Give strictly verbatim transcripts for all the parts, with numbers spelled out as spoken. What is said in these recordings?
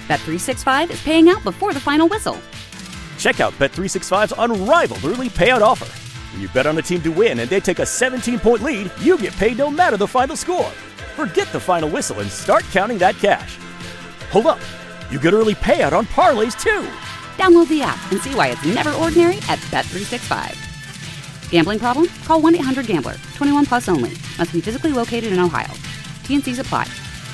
Bet three sixty-five is paying out before the final whistle. Check out Bet three sixty-five's unrivaled early payout offer. When you bet on a team to win and they take a seventeen-point lead, you get paid no matter the final score. Forget the final whistle and start counting that cash. Hold up. You get early payout on parlays, too. Download the app and see why it's never ordinary at Bet three sixty-five. Gambling problem? Call one eight hundred gambler. twenty-one plus only. Must be physically located in Ohio. T and C's apply.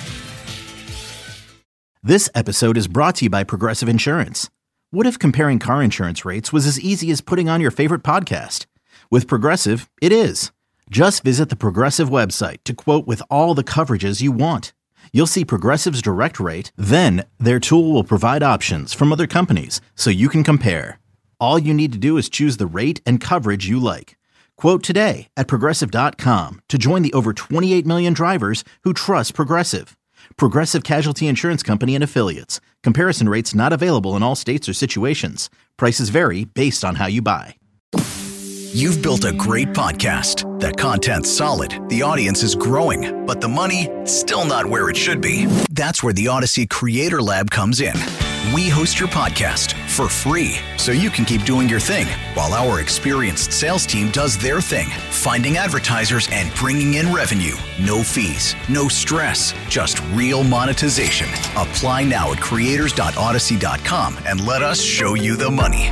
This episode is brought to you by Progressive Insurance. What if comparing car insurance rates was as easy as putting on your favorite podcast? With Progressive, it is. Just visit the Progressive website to quote with all the coverages you want. You'll see Progressive's direct rate, then their tool will provide options from other companies so you can compare. All you need to do is choose the rate and coverage you like. Quote today at Progressive dot com to join the over twenty-eight million drivers who trust Progressive. Progressive Casualty Insurance Company and Affiliates. Comparison rates not available in all states or situations. Prices vary based on how you buy. You've built a great podcast. That content's solid. The audience is growing. But the money, still not where it should be. That's where the Odyssey Creator Lab comes in. We host your podcast for free so you can keep doing your thing while our experienced sales team does their thing, finding advertisers and bringing in revenue. No fees, no stress, just real monetization. Apply now at creators dot odyssey dot com and let us show you the money.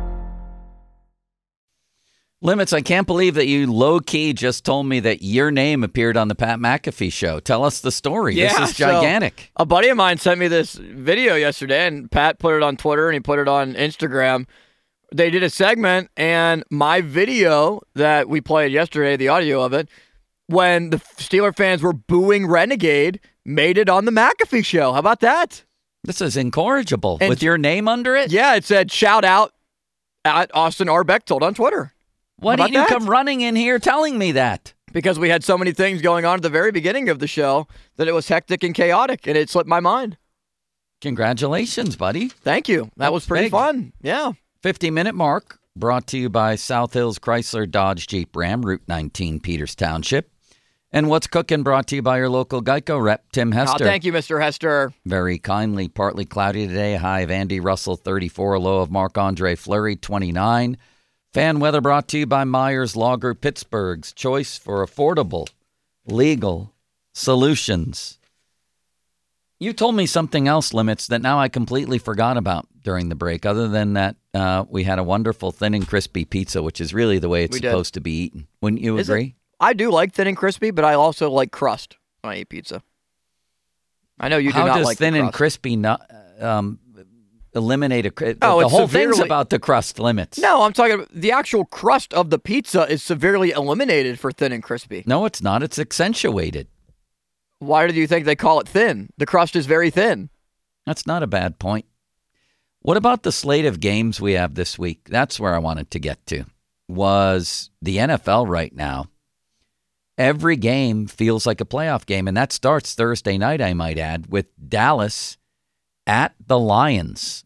Limits, I can't believe that you low-key just told me that your name appeared on the Pat McAfee show. Tell us the story. Yeah, this is gigantic. So a buddy of mine sent me this video yesterday, and Pat put it on Twitter, and he put it on Instagram. They did a segment, and my video that we played yesterday, the audio of it, when the Steeler fans were booing Renegade, made it on the McAfee show. How about that? This is incorrigible. And with your name under it? Yeah, it said, shout out at Austin R. Bechtold on Twitter. Why didn't you that? come running in here telling me that? Because we had so many things going on at the very beginning of the show that it was hectic and chaotic, and it slipped my mind. Congratulations, buddy. Thank you. That That's was pretty big. fun. Yeah. fifty-minute mark brought to you by South Hills Chrysler Dodge Jeep Ram, Route nineteen, Peters Township. And What's Cooking brought to you by your local Geico rep, Tim Hester. Oh, thank you, Mister Hester. Very kindly. Partly cloudy today. A high of Andy Russell, thirty-four. A low of Marc-Andre Fleury, twenty-nine. Fan weather brought to you by Myers Law Group, Pittsburgh's choice for affordable, legal solutions. You told me something else, Limits, that now I completely forgot about during the break, other than that uh, we had a wonderful thin and crispy pizza, which is really the way it's We supposed did. to be eaten. Wouldn't you Is agree? it? I do like thin and crispy, but I also like crust when I eat pizza. I know you do How not does like thin the and crust. crispy not um, eliminate a? The, Oh, the it's whole thing's severely- about the crust, Limits. No, I'm talking about the actual crust of the pizza is severely eliminated for thin and crispy. No, it's not. It's accentuated. Why do you think they call it thin? The crust is very thin. That's not a bad point. What about the slate of games we have this week? That's where I wanted to get to. Was the N F L right now. Every game feels like a playoff game, and that starts Thursday night, I might add, with Dallas at the Lions.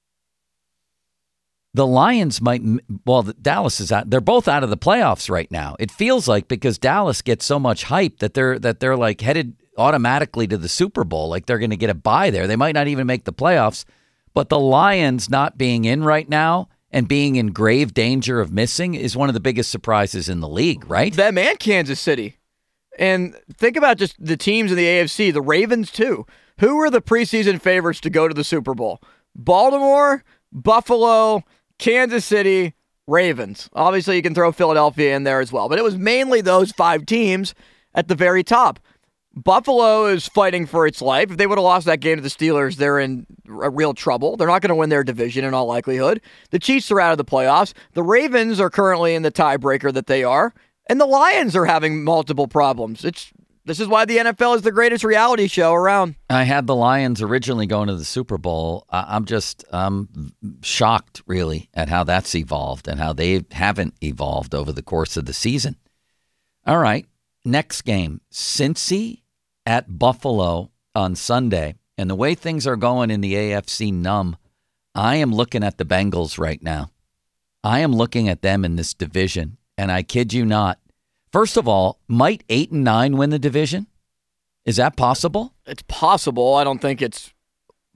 The Lions might, well, Dallas is out. They're both out of the playoffs right now. It feels like because Dallas gets so much hype that they're that they're like headed automatically to the Super Bowl, like they're going to get a bye there. They might not even make the playoffs, but the Lions not being in right now and being in grave danger of missing is one of the biggest surprises in the league, right? Them and Kansas City. And think about just the teams in the A F C, the Ravens too. Who were the preseason favorites to go to the Super Bowl? Baltimore, Buffalo, Kansas City, Ravens. Obviously, you can throw Philadelphia in there as well. But it was mainly those five teams at the very top. Buffalo is fighting for its life. If they would have lost that game to the Steelers, they're in r- real trouble. They're not going to win their division in all likelihood. The Chiefs are out of the playoffs. The Ravens are currently in the tiebreaker that they are. And the Lions are having multiple problems. It's This is why the N F L is the greatest reality show around. I had the Lions originally going to the Super Bowl. I- I'm just um, shocked, really, at how that's evolved and how they haven't evolved over the course of the season. All right, next game, Cincy at Buffalo on Sunday. And the way things are going in the A F C Numb, I am looking at the Bengals right now. I am looking at them in this division, and I kid you not. First of all, might eight and nine win the division? Is that possible? It's possible. I don't think it's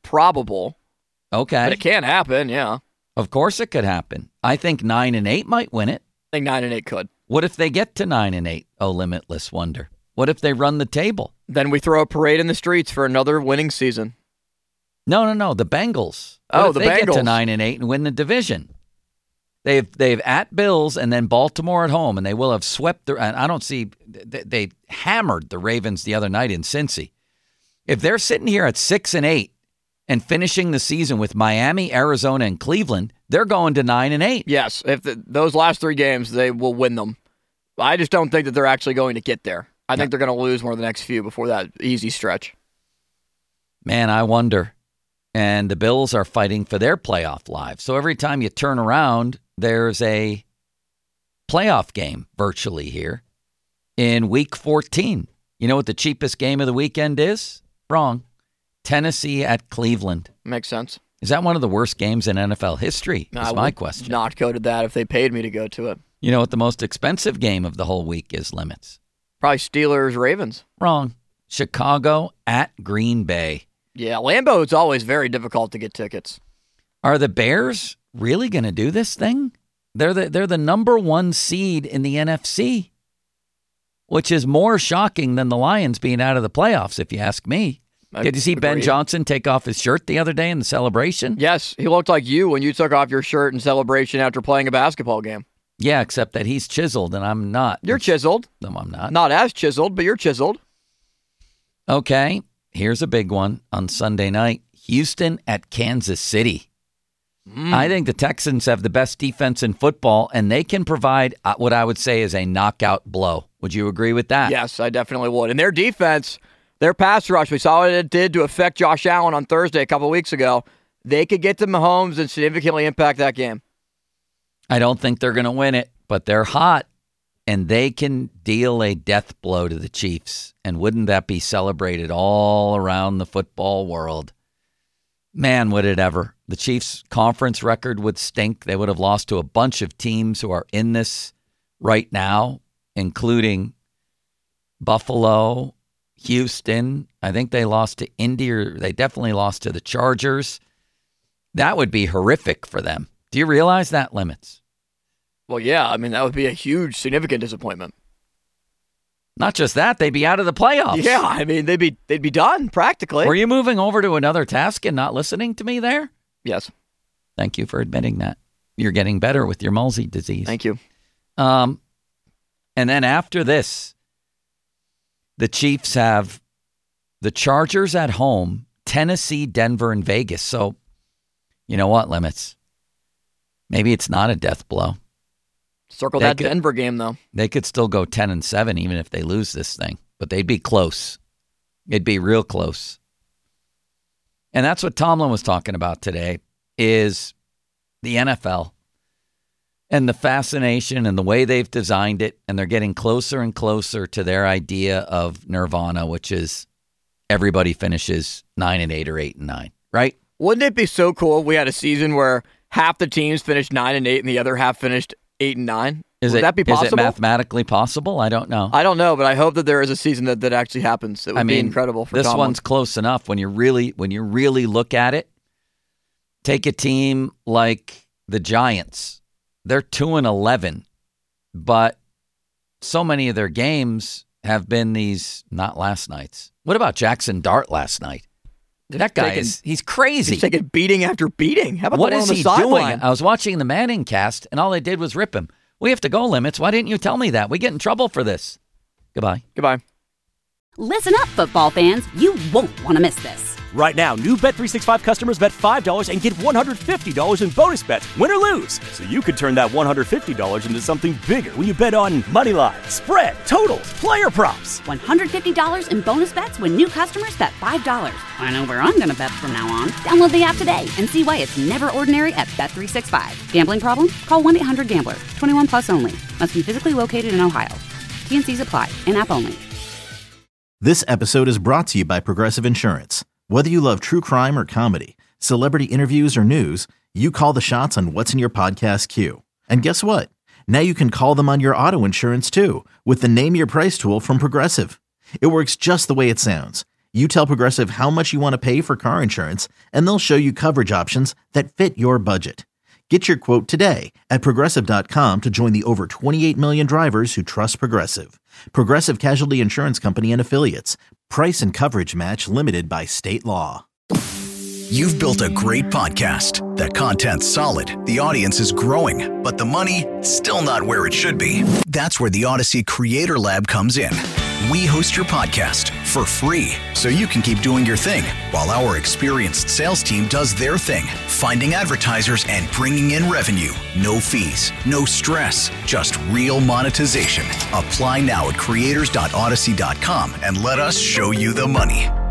probable. Okay. But it can happen, yeah. Of course it could happen. I think nine and eight might win it. I think nine and eight could. What if they get to nine and eight? Oh, limitless wonder. What if they run the table? Then we throw a parade in the streets for another winning season. No, no, no. The Bengals. What Oh, if the they Bengals. get to nine and eight and win the division. They've they've at Bills and then Baltimore at home, and they will have swept the. And I don't see they, they hammered the Ravens the other night in Cincy. If they're sitting here at six and eight and finishing the season with Miami, Arizona, and Cleveland, they're going to nine and eight. Yes, if the, those last three games, they will win them. I just don't think that they're actually going to get there. I think they're going to lose one of the next few before that easy stretch. Man, I wonder. And the Bills are fighting for their playoff lives. So every time you turn around, there's a playoff game virtually here in week fourteen. You know what the cheapest game of the weekend is? Wrong. Tennessee at Cleveland. Makes sense. Is that one of the worst games in N F L history? No, Is I my would question. not go to that if they paid me to go to it. You know what the most expensive game of the whole week is, Limits? Probably Steelers, Ravens. Wrong. Chicago at Green Bay. Yeah, Lambeau, it's always very difficult to get tickets. Are the Bears really going to do this thing? They're the they're the number one seed in the N F C, which is more shocking than the Lions being out of the playoffs, if you ask me. I Did you see Ben agree. Johnson take off his shirt the other day in the celebration? Yes, he looked like you when you took off your shirt in celebration after playing a basketball game. Yeah, except that he's chiseled and I'm not. You're chiseled. No, I'm not. Not as chiseled, but you're chiseled. Okay, here's a big one on Sunday night. Houston at Kansas City. Mm. I think the Texans have the best defense in football, and they can provide uh, what I would say is a knockout blow. Would you agree with that? Yes, I definitely would. And their defense, their pass rush, we saw what it did to affect Josh Allen on Thursday a couple of weeks ago. They could get to Mahomes and significantly impact that game. I don't think they're going to win it, but they're hot, and they can deal a death blow to the Chiefs. And wouldn't that be celebrated all around the football world? Man, would it ever. The Chiefs' conference record would stink. They would have lost to a bunch of teams who are in this right now, including Buffalo, Houston. I think they lost to Indy, or they definitely lost to the Chargers. That would be horrific for them. Do you realize that, Limits? Well, yeah, I mean, that would be a huge, significant disappointment. Not just that, they'd be out of the playoffs. Yeah, I mean, they'd be they'd be done, practically. Were you moving over to another task and not listening to me there? Yes. Thank you for admitting that. You're getting better with your Mulsey disease. Thank you. Um, and then after this, the Chiefs have the Chargers at home, Tennessee, Denver, and Vegas. So, you know what, Limits? Maybe it's not a death blow. Circle They that could- Denver game, though. They could still go ten and seven even if they lose this thing, but they'd be close. It'd be real close. And that's what Tomlin was talking about today is the N F L and the fascination and the way they've designed it, and they're getting closer and closer to their idea of nirvana, which is everybody finishes nine and eight or eight and nine, right? Wouldn't it be so cool if we had a season where half the teams finished nine and eight and the other half finished eight and nine? Is Would it, that be is possible? it mathematically possible? I don't know. I don't know, but I hope that there is a season that, that actually happens. It would I mean, be incredible for this Tomlin. one's close enough when you really when you really look at it. Take a team like the Giants. They're two and eleven, but so many of their games have been these not last nights. What about Jackson Dart last night? Just That guy taking- is he's crazy. He's taking beating after beating. How about What the one is on the he doing? sideline? I was watching the Manning cast, and all they did was rip him. We have to go, Limits. Why didn't you tell me that? We get in trouble for this. Goodbye. Goodbye. Listen up, football fans. You won't want to miss this. Right now, new Bet three sixty-five customers bet five dollars and get one hundred fifty dollars in bonus bets, win or lose. So you could turn that one hundred fifty dollars into something bigger when you bet on money line, spread, totals, player props. one hundred fifty dollars in bonus bets when new customers bet five dollars. I know where I'm going to bet from now on. Download the app today and see why it's never ordinary at Bet three sixty-five. Gambling problem? Call one eight hundred gambler. twenty-one plus only. Must be physically located in Ohio. T and C's apply. In-app only. This episode is brought to you by Progressive Insurance. Whether you love true crime or comedy, celebrity interviews or news, you call the shots on what's in your podcast queue. And guess what? Now you can call them on your auto insurance too with the Name Your Price tool from Progressive. It works just the way it sounds. You tell Progressive how much you want to pay for car insurance, and they'll show you coverage options that fit your budget. Get your quote today at Progressive dot com to join the over twenty-eight million drivers who trust Progressive. Progressive Casualty Insurance Company and Affiliates. Price and coverage match limited by state law. You've built a great podcast. The content's solid, the audience is growing, but the money, still not where it should be. That's where the Odyssey Creator Lab comes in. We host your podcast for free, so you can keep doing your thing, while our experienced sales team does their thing, finding advertisers and bringing in revenue. No fees, no stress, just real monetization. Apply now at creators dot odyssey dot com and let us show you the money.